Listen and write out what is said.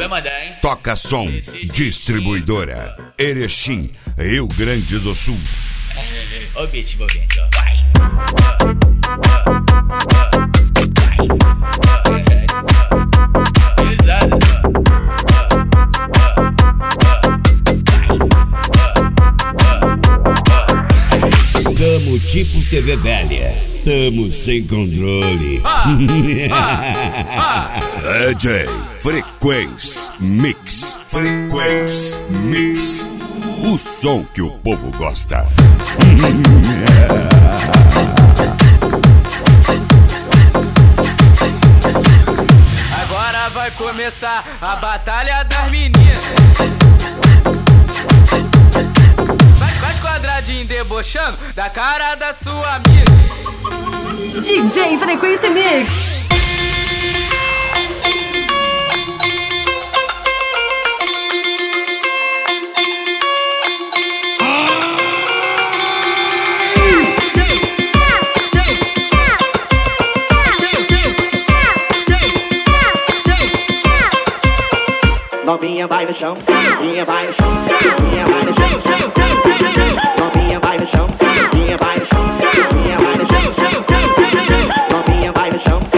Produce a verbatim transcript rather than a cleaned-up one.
Vai mandar, hein? Toca Som, distribuidora, Erechim, Rio Grande do Sul. Ó o beat envolvente, ó. Vai! Pesado, Tamo tipo T V velha, tamo sem controle. D J Frequência Mix, Frequência Mix, o som que o povo gosta. Agora vai começar a batalha das meninas. Faz quadradinho debochando da cara da sua amiga. D J Frequência Mix. Novinha vai no chão, novinha vai no chão, novinha vai no chão, novinha vai no chão, novinha vai no chão, novinha vai no chão, novinha vai no chão.